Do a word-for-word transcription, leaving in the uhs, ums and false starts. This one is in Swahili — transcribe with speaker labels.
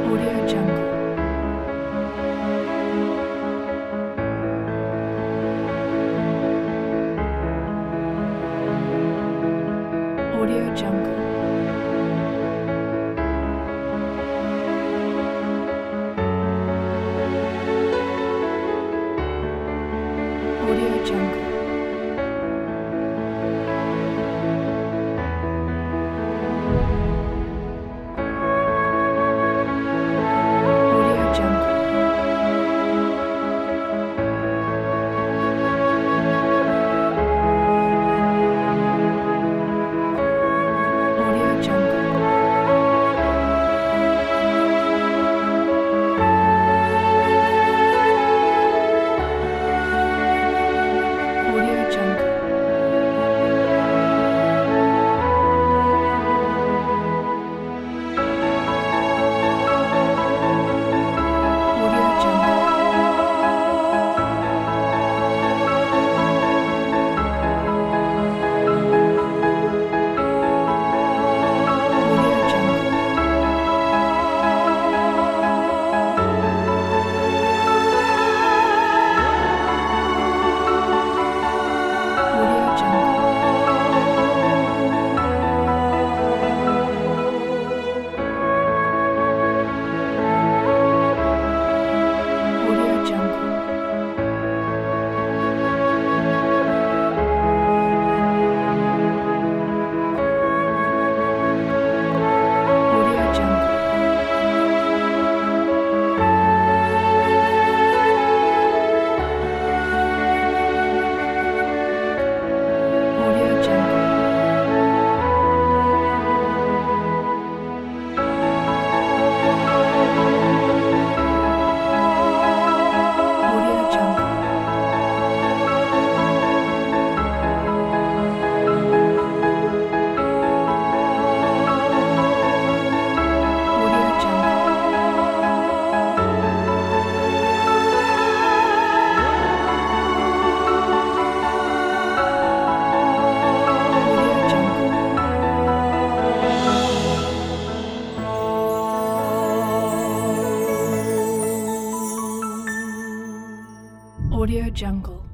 Speaker 1: Audio Jungle. Audio Jungle. Audio Jungle. Audio Jungle. Audio Jungle. Audio Jungle. Audio Jungle. Audio Jungle. Audio Jungle. Audio Jungle. Audio Jungle. Audio Jungle. Audio Jungle. Audio Jungle. Audio Jungle. Audio Jungle.